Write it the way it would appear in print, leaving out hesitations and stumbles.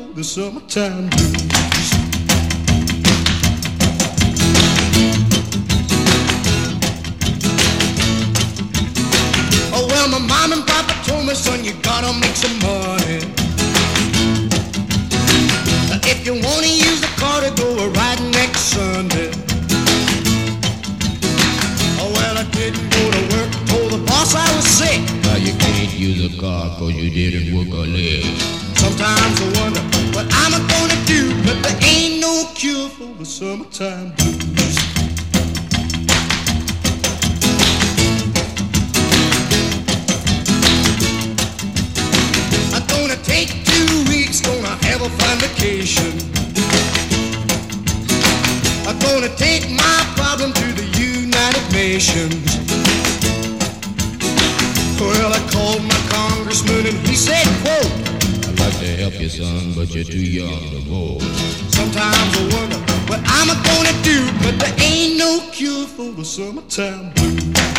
for the summertime blues. Oh, well, my mom and papa told me, son, you gotta make some money. If you wanna use the car to go a ride next Sunday. Oh, well, I didn't go to work, told the boss I was sick. Now you can't use a car 'cause you didn't work a leg. Sometimes I wonder what I'm gonna do, but there ain't no cure for the summertime blues. I'm gonna take 2 weeks, gonna have a fine vacation. I'm gonna take my problem to the United Nations. Well, I called my congressman and he said, quote, I'd like to help you, son, but you're too young to vote. sometimes I wonder what I'm gonna do, but there ain't no cure for the summertime blues.